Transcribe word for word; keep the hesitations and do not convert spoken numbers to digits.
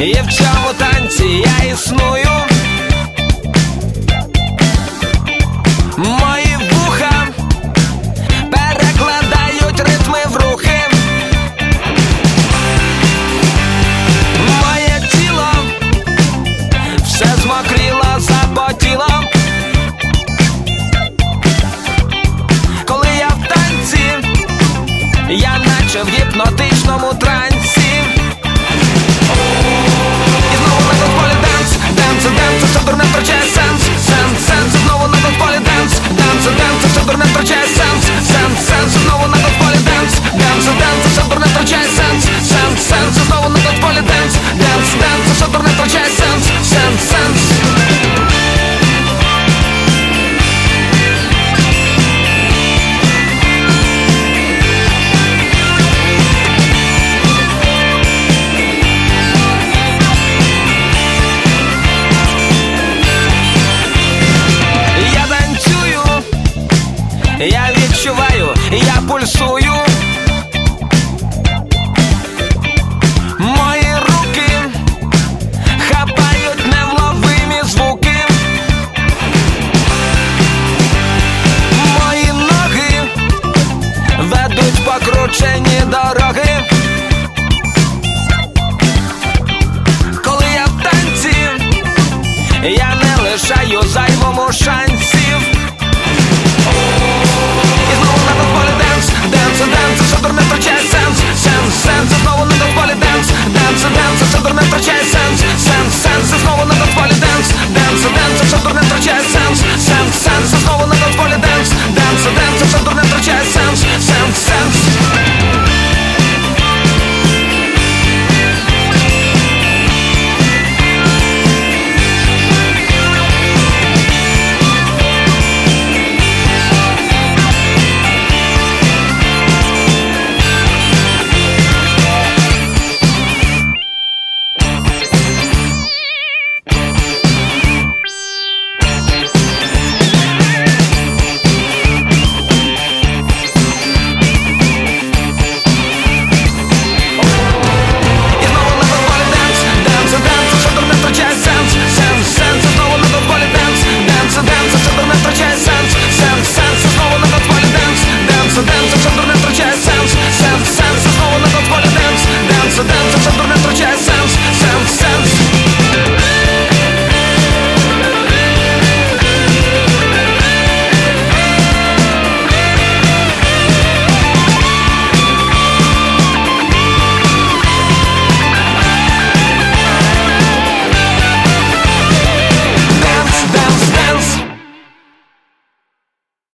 і в цьому танці я існую. Мої вуха перекладають ритми в рухи. Моє тіло все змокріло, запотіло. Коли я в танці, я наче в гіпнотичному трансі. І знову на танцполі денс, денс, денс, все дурне втрачає сенс, сенс, сенс, і знову на танцполі денс, денс, денс, все дурне втрачає сенс, сенс, сенс, і знову на танцполі денс, денс, денс, все дурне втрачає сенс, сенс, сенс, і знову на танцполі денс, денс, денс, все дурне втрачає сенс, сенс, сенс. Я відчуваю, я пульсую. Мої руки хапають невловимі звуки. Мої ноги ведуть покручені дороги. Коли я в танці, я не лишаю зайвому шансі.